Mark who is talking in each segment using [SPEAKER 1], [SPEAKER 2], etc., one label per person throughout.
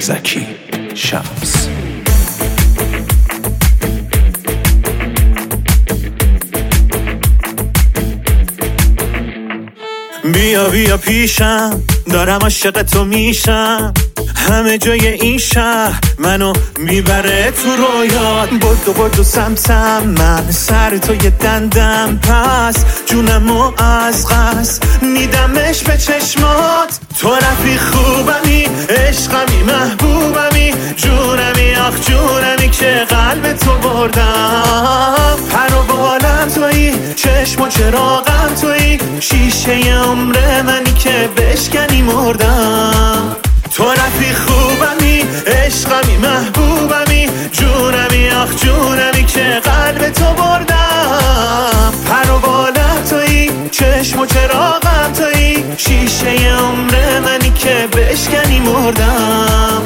[SPEAKER 1] زکی شمس.
[SPEAKER 2] بیا بیا پیشم، دارم عاشق تو میشم، همه جای این شهر منو میبره تو رویات. بدو سمتم، من سر تو یه دندم، پس جونمو از قصد میدمش به چشمات. تو رفیق خوبمی، عشقمی، محبوبمی، جونمی آخ جونمی که قلب تو بردم. پر و بالم تویی، چشم و چراغم تویی، شیشه عمر منی که بشکنی مردم. تو رفیق خوبمی، عشقمی، محبوبمی، جونمی آخ جونمی که قلب تو بردم. پر و بالم تویی، چشم و چراغم تویی، شیشه عمر منی که بشکنی مردم.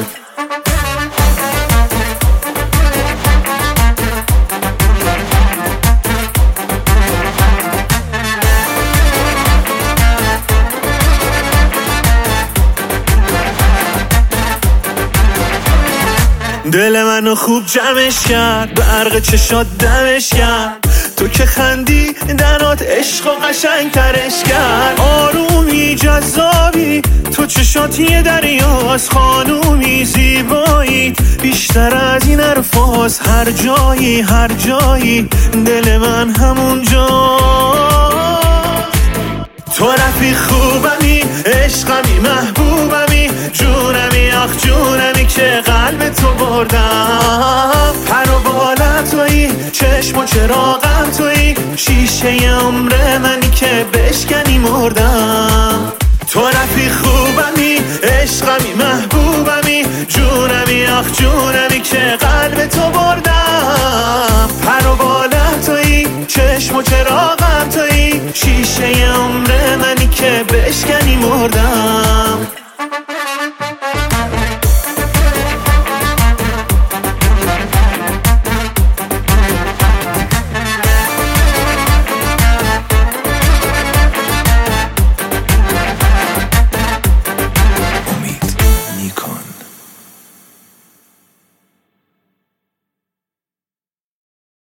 [SPEAKER 2] دل منو خوب جمعش کرد، برق چشات دمش کرد، تو که خندی دنات عشق و قشنگ ترش کرد. آرومی جذابی، تو چشات یه دریاست، خانومی زیبایی بیشتر از این حرفاست. هر جایی دل من همونجا. تو رفیق خوبمی، عشقمی، محبوبمی، جونمی آخ جونمی که قلب تو بردم. پر و بالم تویی، چشم و چراغم تویی، شیشه عمر منی که بشکنی مردم. تو رفیق خوبمی، عشقمی، محبوبمی، جونمی آخ جونمی که قلب تو بردم. پر و بالم تویی، چشم و چراغم